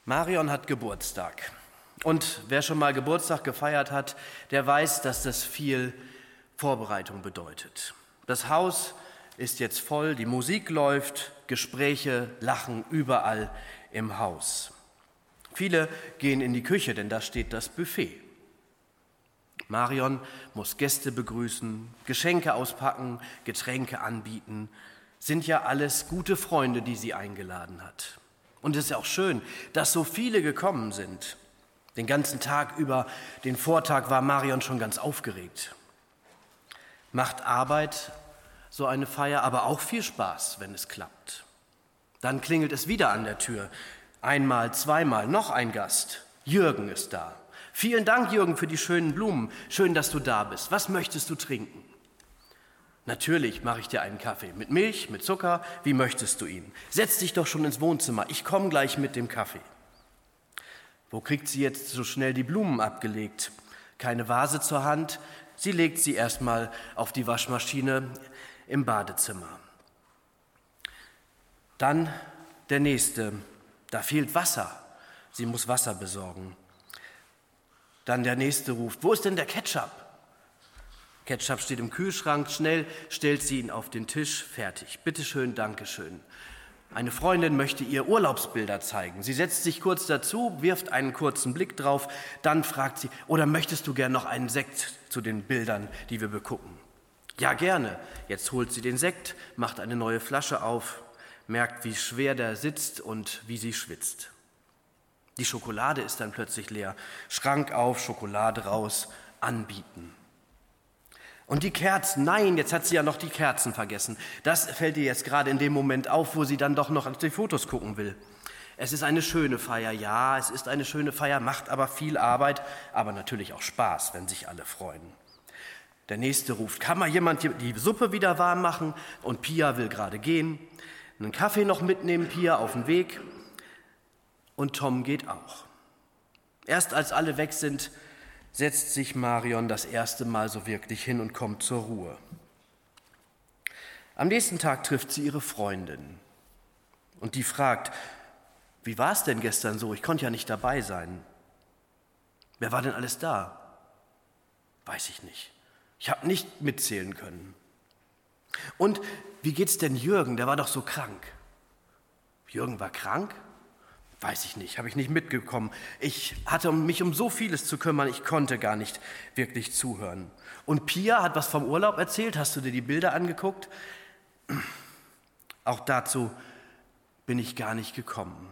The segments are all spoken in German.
Marion hat Geburtstag. Und wer schon mal Geburtstag gefeiert hat, der weiß, dass das viel Vorbereitung bedeutet. Das Haus ist jetzt voll, die Musik läuft, Gespräche, Lachen überall im Haus. Viele gehen in die Küche, denn da steht das Buffet. Marion muss Gäste begrüßen, Geschenke auspacken, Getränke anbieten. Sind ja alles gute Freunde, die sie eingeladen hat. Und es ist ja auch schön, dass so viele gekommen sind. Den ganzen Tag über, den Vortag war Marion schon ganz aufgeregt. Macht Arbeit so eine Feier, aber auch viel Spaß, wenn es klappt. Dann klingelt es wieder an der Tür. Einmal, zweimal, noch ein Gast. Jürgen ist da. Vielen Dank, Jürgen, für die schönen Blumen. Schön, dass du da bist. Was möchtest du trinken? Natürlich mache ich dir einen Kaffee. Mit Milch, mit Zucker. Wie möchtest du ihn? Setz dich doch schon ins Wohnzimmer. Ich komme gleich mit dem Kaffee. Wo kriegt sie jetzt so schnell die Blumen abgelegt? Keine Vase zur Hand. Sie legt sie erstmal auf die Waschmaschine im Badezimmer. Dann der nächste. Da fehlt Wasser. Sie muss Wasser besorgen. Dann der nächste ruft, wo ist denn der Ketchup? Ketchup steht im Kühlschrank, schnell stellt sie ihn auf den Tisch, fertig. Bitte schön, danke schön. Eine Freundin möchte ihr Urlaubsbilder zeigen. Sie setzt sich kurz dazu, wirft einen kurzen Blick drauf, dann fragt sie, oder möchtest du gern noch einen Sekt zu den Bildern, die wir begucken? Ja, gerne. Jetzt holt sie den Sekt, macht eine neue Flasche auf, merkt, wie schwer der sitzt und wie sie schwitzt. Die Schokolade ist dann plötzlich leer. Schrank auf, Schokolade raus, anbieten. Und die Kerzen, nein, jetzt hat sie ja noch die Kerzen vergessen. Das fällt ihr jetzt gerade in dem Moment auf, wo sie dann doch noch auf die Fotos gucken will. Es ist eine schöne Feier, ja, es ist eine schöne Feier, macht aber viel Arbeit, aber natürlich auch Spaß, wenn sich alle freuen. Der Nächste ruft, kann mal jemand die Suppe wieder warm machen? Und Pia will gerade gehen. Einen Kaffee noch mitnehmen, Pia, auf den Weg. Und Tom geht auch. Erst als alle weg sind, setzt sich Marion das erste Mal so wirklich hin und kommt zur Ruhe. Am nächsten Tag trifft sie ihre Freundin und die fragt, wie war es denn gestern so? Ich konnte ja nicht dabei sein. Wer war denn alles da? Weiß ich nicht. Ich habe nicht mitzählen können. Und wie geht's denn Jürgen? Der war doch so krank. Jürgen war krank? Weiß ich nicht, habe ich nicht mitbekommen. Ich hatte mich um so vieles zu kümmern, ich konnte gar nicht wirklich zuhören. Und Pia hat was vom Urlaub erzählt, hast du dir die Bilder angeguckt? Auch dazu bin ich gar nicht gekommen.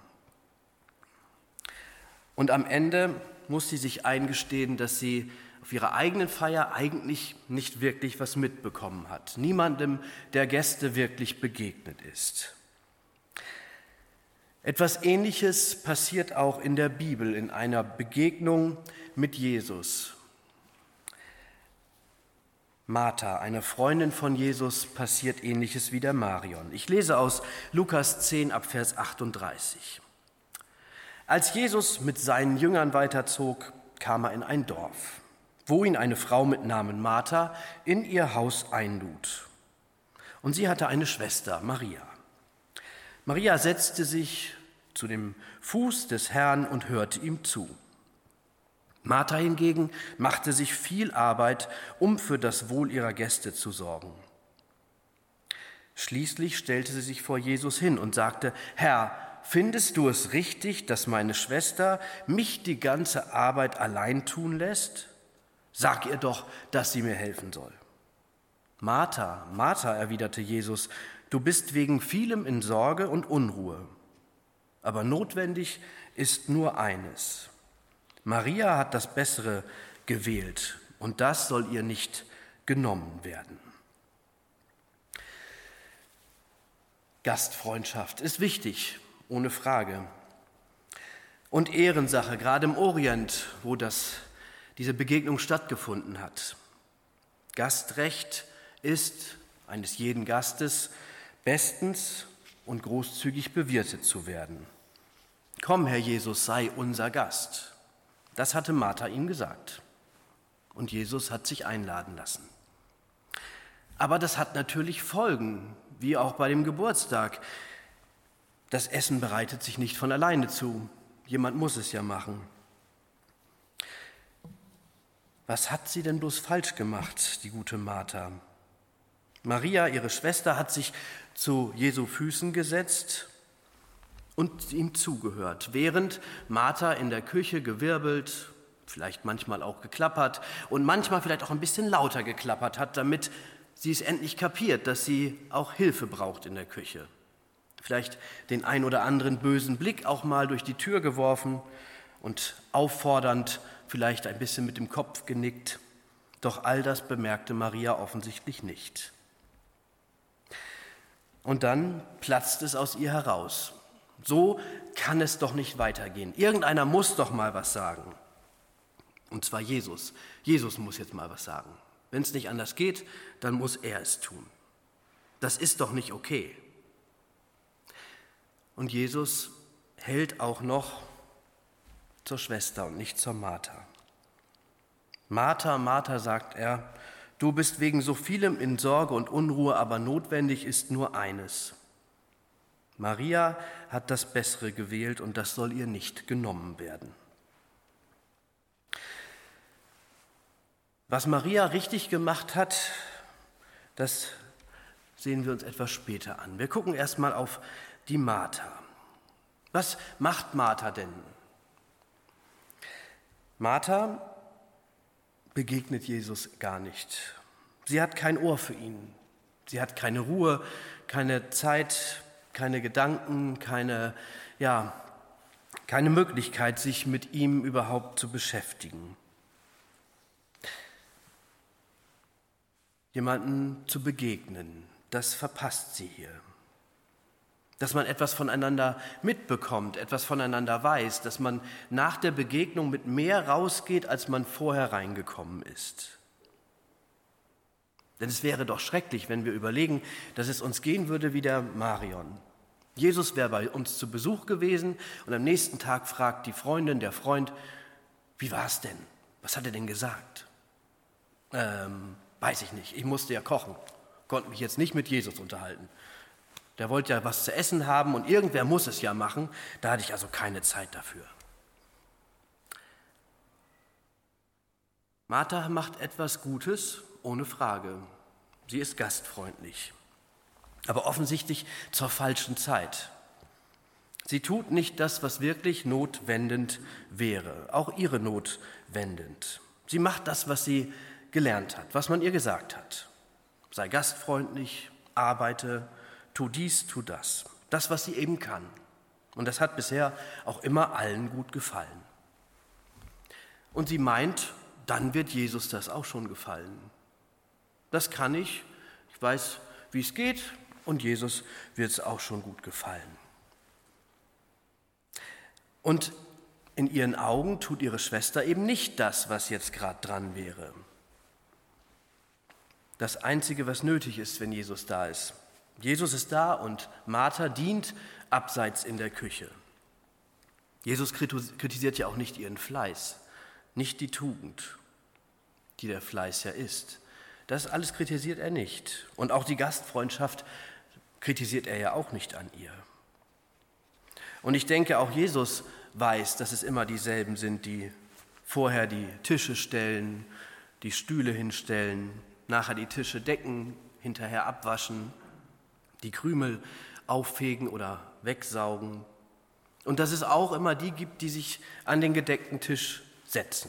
Und am Ende muss sie sich eingestehen, dass sie auf ihrer eigenen Feier eigentlich nicht wirklich was mitbekommen hat. Niemandem der Gäste wirklich begegnet ist. Etwas Ähnliches passiert auch in der Bibel, in einer Begegnung mit Jesus. Martha, eine Freundin von Jesus, passiert Ähnliches wie der Marion. Ich lese aus Lukas 10 ab Vers 38. Als Jesus mit seinen Jüngern weiterzog, kam er in ein Dorf, wo ihn eine Frau mit Namen Martha in ihr Haus einlud. Und sie hatte eine Schwester, Maria. Maria setzte sich zu dem Fuß des Herrn und hörte ihm zu. Martha hingegen machte sich viel Arbeit, um für das Wohl ihrer Gäste zu sorgen. Schließlich stellte sie sich vor Jesus hin und sagte, Herr, findest du es richtig, dass meine Schwester mich die ganze Arbeit allein tun lässt? Sag ihr doch, dass sie mir helfen soll. Martha, Martha, erwiderte Jesus, du bist wegen vielem in Sorge und Unruhe. Aber notwendig ist nur eines. Maria hat das Bessere gewählt und das soll ihr nicht genommen werden. Gastfreundschaft ist wichtig, ohne Frage. Und Ehrensache, gerade im Orient, wo diese Begegnung stattgefunden hat. Gastrecht ist eines jeden Gastes, bestens und großzügig bewirtet zu werden. Komm, Herr Jesus, sei unser Gast. Das hatte Martha ihm gesagt. Und Jesus hat sich einladen lassen. Aber das hat natürlich Folgen, wie auch bei dem Geburtstag. Das Essen bereitet sich nicht von alleine zu. Jemand muss es ja machen. Was hat sie denn bloß falsch gemacht, die gute Martha? Maria, ihre Schwester, hat sich zu Jesu Füßen gesetzt und ihm zugehört, während Martha in der Küche gewirbelt, vielleicht manchmal auch geklappert und manchmal vielleicht auch ein bisschen lauter geklappert hat, damit sie es endlich kapiert, dass sie auch Hilfe braucht in der Küche. Vielleicht den ein oder anderen bösen Blick auch mal durch die Tür geworfen und auffordernd vielleicht ein bisschen mit dem Kopf genickt. Doch all das bemerkte Maria offensichtlich nicht. Und dann platzt es aus ihr heraus. So kann es doch nicht weitergehen. Irgendeiner muss doch mal was sagen. Und zwar Jesus. Jesus muss jetzt mal was sagen. Wenn es nicht anders geht, dann muss er es tun. Das ist doch nicht okay. Und Jesus hält auch noch zur Schwester und nicht zur Martha. Martha, Martha, sagt er, du bist wegen so vielem in Sorge und Unruhe, aber notwendig ist nur eines. Maria hat das Bessere gewählt und das soll ihr nicht genommen werden. Was Maria richtig gemacht hat, das sehen wir uns etwas später an. Wir gucken erstmal auf die Martha. Was macht Martha denn? Martha begegnet Jesus gar nicht. Sie hat kein Ohr für ihn. Sie hat keine Ruhe, keine Zeit, keine Gedanken, keine Möglichkeit, sich mit ihm überhaupt zu beschäftigen. Jemanden zu begegnen, das verpasst sie hier. Dass man etwas voneinander mitbekommt, etwas voneinander weiß, dass man nach der Begegnung mit mehr rausgeht, als man vorher reingekommen ist. Denn es wäre doch schrecklich, wenn wir überlegen, dass es uns gehen würde wie der Marion. Jesus wäre bei uns zu Besuch gewesen und am nächsten Tag fragt die Freundin, der Freund, wie war es denn? Was hat er denn gesagt? Weiß ich nicht, ich musste ja kochen, konnte mich jetzt nicht mit Jesus unterhalten. Der wollte ja was zu essen haben und irgendwer muss es ja machen. Da hatte ich also keine Zeit dafür. Martha macht etwas Gutes, ohne Frage. Sie ist gastfreundlich, aber offensichtlich zur falschen Zeit. Sie tut nicht das, was wirklich notwendend wäre, auch ihre Not wendend. Sie macht das, was sie gelernt hat, was man ihr gesagt hat. Sei gastfreundlich, arbeite, tu dies, tu das. Das, was sie eben kann. Und das hat bisher auch immer allen gut gefallen. Und sie meint, dann wird Jesus das auch schon gefallen. Das kann ich weiß, wie es geht und Jesus wird es auch schon gut gefallen. Und in ihren Augen tut ihre Schwester eben nicht das, was jetzt gerade dran wäre. Das Einzige, was nötig ist, wenn Jesus da ist. Jesus ist da und Martha dient abseits in der Küche. Jesus kritisiert ja auch nicht ihren Fleiß, nicht die Tugend, die der Fleiß ja ist. Das alles kritisiert er nicht. Und auch die Gastfreundschaft kritisiert er ja auch nicht an ihr. Und ich denke, auch Jesus weiß, dass es immer dieselben sind, die vorher die Tische stellen, die Stühle hinstellen, nachher die Tische decken, hinterher abwaschen, die Krümel auffegen oder wegsaugen. Und dass es auch immer die gibt, die sich an den gedeckten Tisch setzen.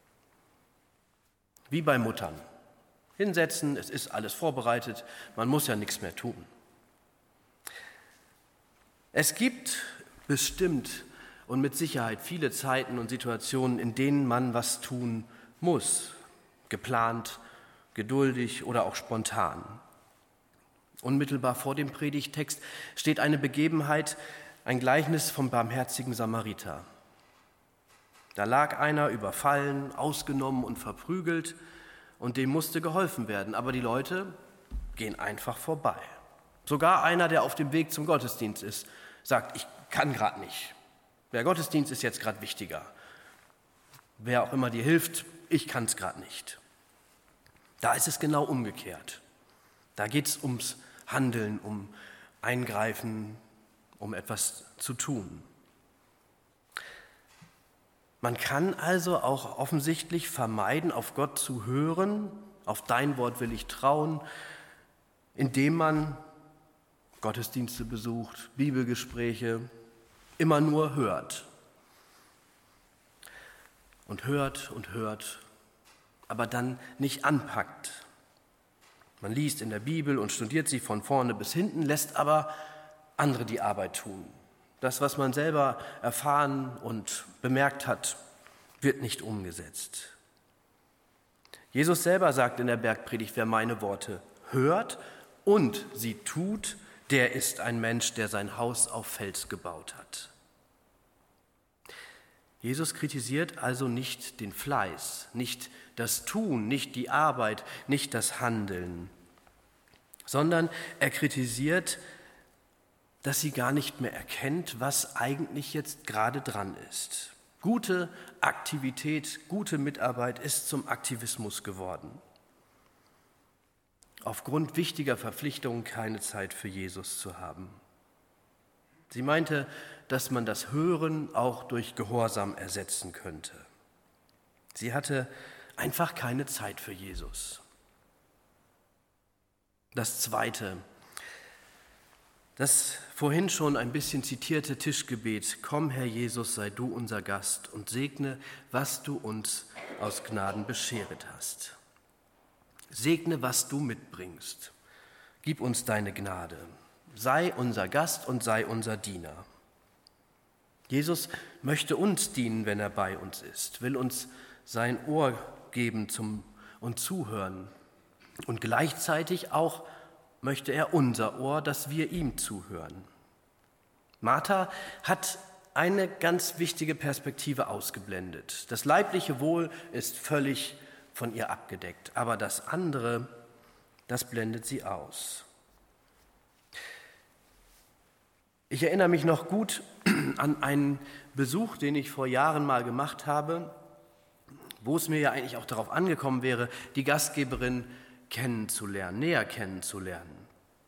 Wie bei Muttern. Hinsetzen, es ist alles vorbereitet, man muss ja nichts mehr tun. Es gibt bestimmt und mit Sicherheit viele Zeiten und Situationen, in denen man was tun muss. Geplant, geduldig oder auch spontan. Unmittelbar vor dem Predigttext steht eine Begebenheit, ein Gleichnis vom barmherzigen Samariter. Da lag einer überfallen, ausgenommen und verprügelt und dem musste geholfen werden, aber die Leute gehen einfach vorbei. Sogar einer, der auf dem Weg zum Gottesdienst ist, sagt, ich kann gerade nicht. Der Gottesdienst ist jetzt gerade wichtiger. Wer auch immer dir hilft, ich kann es gerade nicht. Da ist es genau umgekehrt. Da geht es ums Handeln, um Eingreifen, um etwas zu tun. Man kann also auch offensichtlich vermeiden, auf Gott zu hören, auf dein Wort will ich trauen, indem man Gottesdienste besucht, Bibelgespräche, immer nur hört. Und hört, aber dann nicht anpackt. Man liest in der Bibel und studiert sie von vorne bis hinten, lässt aber andere die Arbeit tun. Das, was man selber erfahren und bemerkt hat, wird nicht umgesetzt. Jesus selber sagt in der Bergpredigt, wer meine Worte hört und sie tut, der ist ein Mensch, der sein Haus auf Fels gebaut hat. Jesus kritisiert also nicht den Fleiß, nicht das Tun, nicht die Arbeit, nicht das Handeln, sondern er kritisiert, dass sie gar nicht mehr erkennt, was eigentlich jetzt gerade dran ist. Gute Aktivität, gute Mitarbeit ist zum Aktivismus geworden. Aufgrund wichtiger Verpflichtungen keine Zeit für Jesus zu haben. Sie meinte, dass man das Hören auch durch Gehorsam ersetzen könnte. Sie hatte einfach keine Zeit für Jesus. Das Zweite, das vorhin schon ein bisschen zitierte Tischgebet, komm Herr Jesus, sei du unser Gast und segne, was du uns aus Gnaden bescheret hast. Segne, was du mitbringst. Gib uns deine Gnade. Sei unser Gast und sei unser Diener. Jesus möchte uns dienen, wenn er bei uns ist, will uns sein Ohr geben und zuhören. Und gleichzeitig auch möchte er unser Ohr, dass wir ihm zuhören. Martha hat eine ganz wichtige Perspektive ausgeblendet. Das leibliche Wohl ist völlig von ihr abgedeckt, aber das andere, das blendet sie aus. Ich erinnere mich noch gut an einen Besuch, den ich vor Jahren mal gemacht habe, wo es mir ja eigentlich auch darauf angekommen wäre, die Gastgeberin kennenzulernen, näher kennenzulernen.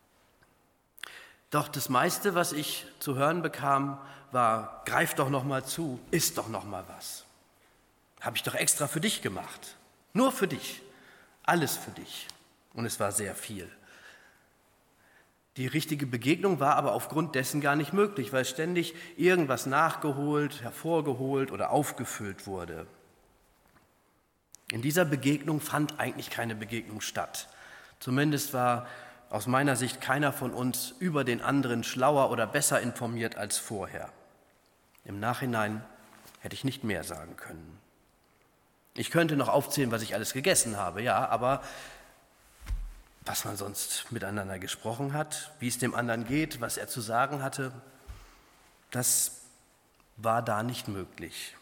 Doch das meiste, was ich zu hören bekam, war, greif doch noch mal zu, iss doch noch mal was. Habe ich doch extra für dich gemacht. Nur für dich. Alles für dich. Und es war sehr viel. Die richtige Begegnung war aber aufgrund dessen gar nicht möglich, weil ständig irgendwas nachgeholt, hervorgeholt oder aufgefüllt wurde. In dieser Begegnung fand eigentlich keine Begegnung statt. Zumindest war aus meiner Sicht keiner von uns über den anderen schlauer oder besser informiert als vorher. Im Nachhinein hätte ich nicht mehr sagen können. Ich könnte noch aufzählen, was ich alles gegessen habe, ja, aber was man sonst miteinander gesprochen hat, wie es dem anderen geht, was er zu sagen hatte, das war da nicht möglich.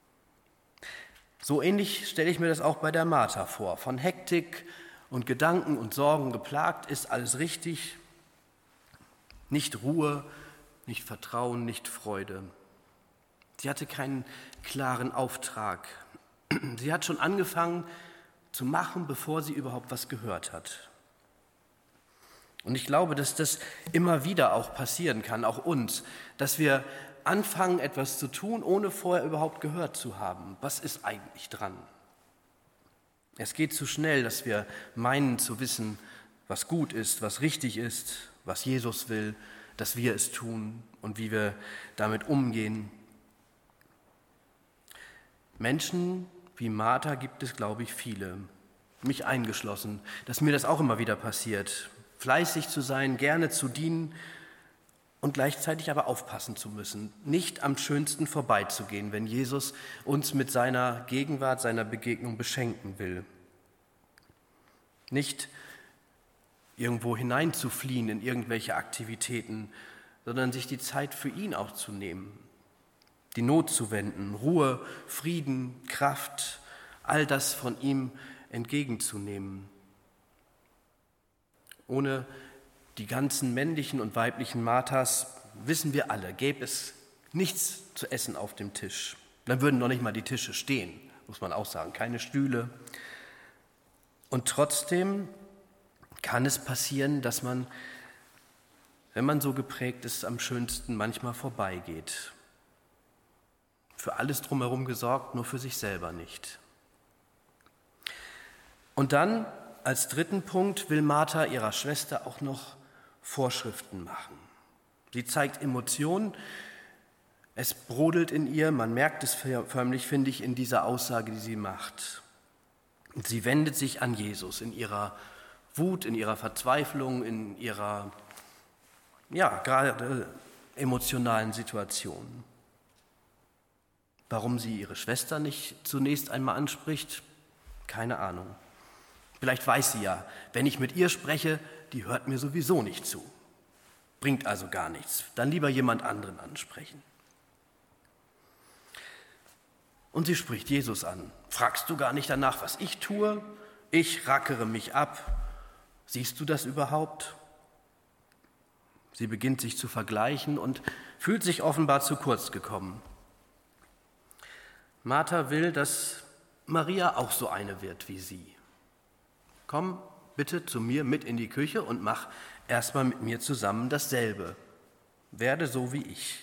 So ähnlich stelle ich mir das auch bei der Martha vor. Von Hektik und Gedanken und Sorgen geplagt, ist alles richtig. Nicht Ruhe, nicht Vertrauen, nicht Freude. Sie hatte keinen klaren Auftrag. Sie hat schon angefangen zu machen, bevor sie überhaupt was gehört hat. Und ich glaube, dass das immer wieder auch passieren kann, auch uns, dass wir anfangen, etwas zu tun, ohne vorher überhaupt gehört zu haben. Was ist eigentlich dran? Es geht zu schnell, dass wir meinen zu wissen, was gut ist, was richtig ist, was Jesus will, dass wir es tun und wie wir damit umgehen. Menschen wie Martha gibt es, glaube ich, viele, mich eingeschlossen, dass mir das auch immer wieder passiert. Fleißig zu sein, gerne zu dienen und gleichzeitig aber aufpassen zu müssen, nicht am schönsten vorbeizugehen, wenn Jesus uns mit seiner Gegenwart, seiner Begegnung beschenken will. Nicht irgendwo hineinzufliehen in irgendwelche Aktivitäten, sondern sich die Zeit für ihn auch zu nehmen, die Not zu wenden, Ruhe, Frieden, Kraft, all das von ihm entgegenzunehmen. Ohne die ganzen männlichen und weiblichen Marthas, wissen wir alle, gäbe es nichts zu essen auf dem Tisch. Dann würden noch nicht mal die Tische stehen, muss man auch sagen, keine Stühle. Und trotzdem kann es passieren, dass man, wenn man so geprägt ist, am schönsten manchmal vorbeigeht. für alles drumherum gesorgt, nur für sich selber nicht. Und dann, als dritten Punkt, will Martha ihrer Schwester auch noch Vorschriften machen. Sie zeigt Emotionen, es brodelt in ihr, man merkt es förmlich, finde ich, in dieser Aussage, die sie macht. Und sie wendet sich an Jesus in ihrer Wut, in ihrer Verzweiflung, in ihrer, gerade emotionalen Situation. Warum sie ihre Schwester nicht zunächst einmal anspricht, keine Ahnung. Vielleicht weiß sie ja, wenn ich mit ihr spreche, die hört mir sowieso nicht zu. Bringt also gar nichts. Dann lieber jemand anderen ansprechen. Und sie spricht Jesus an. Fragst du gar nicht danach, was ich tue? Ich rackere mich ab. Siehst du das überhaupt? Sie beginnt sich zu vergleichen und fühlt sich offenbar zu kurz gekommen. Martha will, dass Maria auch so eine wird wie sie. Komm bitte zu mir mit in die Küche und mach erstmal mit mir zusammen dasselbe. Werde so wie ich.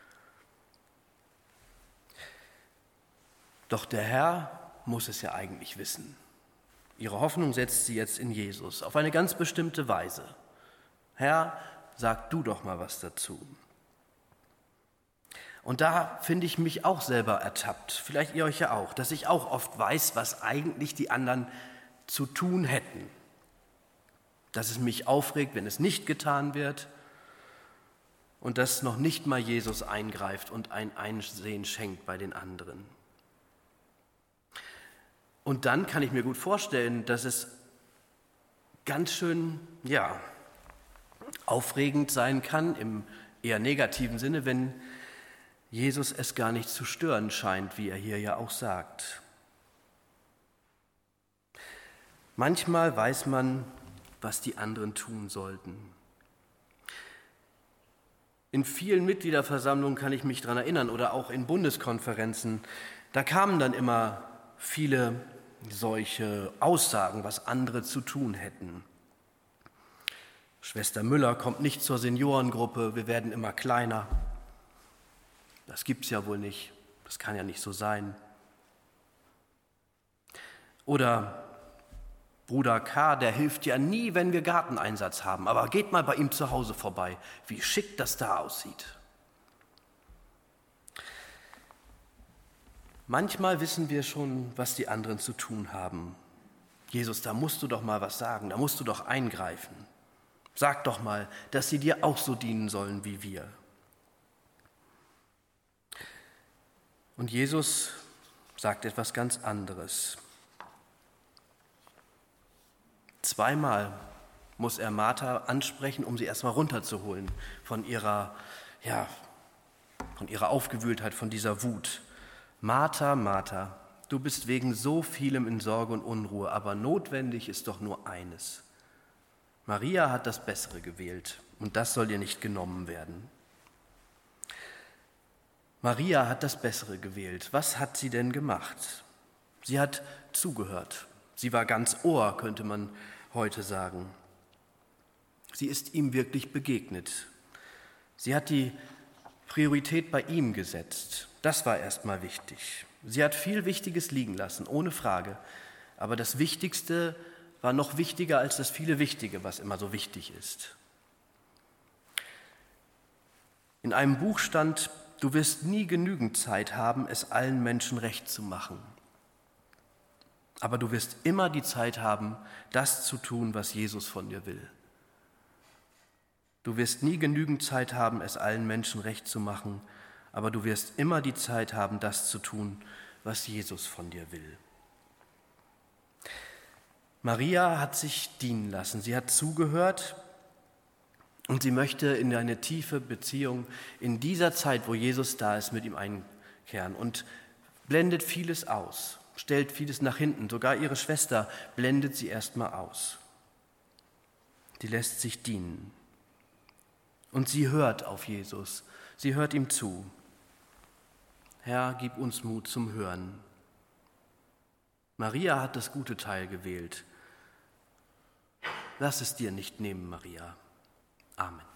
Doch der Herr muss es ja eigentlich wissen. Ihre Hoffnung setzt sie jetzt in Jesus, auf eine ganz bestimmte Weise. Herr, sag du doch mal was dazu. Und da finde ich mich auch selber ertappt, vielleicht ihr euch ja auch, dass ich auch oft weiß, was eigentlich die anderen zu tun hätten. Dass es mich aufregt, wenn es nicht getan wird und dass noch nicht mal Jesus eingreift und ein Einsehen schenkt bei den anderen. Und dann kann ich mir gut vorstellen, dass es ganz schön, aufregend sein kann, im eher negativen Sinne, wenn Jesus es gar nicht zu stören scheint, wie er hier ja auch sagt. Manchmal weiß man, was die anderen tun sollten. In vielen Mitgliederversammlungen kann ich mich daran erinnern oder auch in Bundeskonferenzen, da kamen dann immer viele solche Aussagen, was andere zu tun hätten. Schwester Müller kommt nicht zur Seniorengruppe, wir werden immer kleiner. Das gibt's ja wohl nicht, das kann ja nicht so sein. Oder Bruder K., der hilft ja nie, wenn wir Garteneinsatz haben, aber geht mal bei ihm zu Hause vorbei, wie schick das da aussieht. Manchmal wissen wir schon, was die anderen zu tun haben. Jesus, da musst du doch mal was sagen, da musst du doch eingreifen. Sag doch mal, dass sie dir auch so dienen sollen wie wir. Und Jesus sagt etwas ganz anderes. Zweimal muss er Martha ansprechen, um sie erstmal runterzuholen von ihrer Aufgewühltheit, von dieser Wut. Martha, Martha, du bist wegen so vielem in Sorge und Unruhe, aber notwendig ist doch nur eines. Maria hat das Bessere gewählt und das soll ihr nicht genommen werden. Maria hat das Bessere gewählt. Was hat sie denn gemacht? Sie hat zugehört. Sie war ganz Ohr, könnte man heute sagen. Sie ist ihm wirklich begegnet. Sie hat die Priorität bei ihm gesetzt. Das war erstmal wichtig. Sie hat viel Wichtiges liegen lassen, ohne Frage. Aber das Wichtigste war noch wichtiger als das viele Wichtige, was immer so wichtig ist. In einem Buch stand, du wirst nie genügend Zeit haben, es allen Menschen recht zu machen. Aber du wirst immer die Zeit haben, das zu tun, was Jesus von dir will. Du wirst nie genügend Zeit haben, es allen Menschen recht zu machen, aber du wirst immer die Zeit haben, das zu tun, was Jesus von dir will. Maria hat sich dienen lassen, sie hat zugehört und sie möchte in eine tiefe Beziehung in dieser Zeit, wo Jesus da ist, mit ihm einkehren und blendet vieles aus, stellt vieles nach hinten. Sogar ihre Schwester blendet sie erstmal aus. Die lässt sich dienen. Und sie hört auf Jesus, sie hört ihm zu. Herr, gib uns Mut zum Hören. Maria hat das gute Teil gewählt. Lass es dir nicht nehmen, Maria. Amen.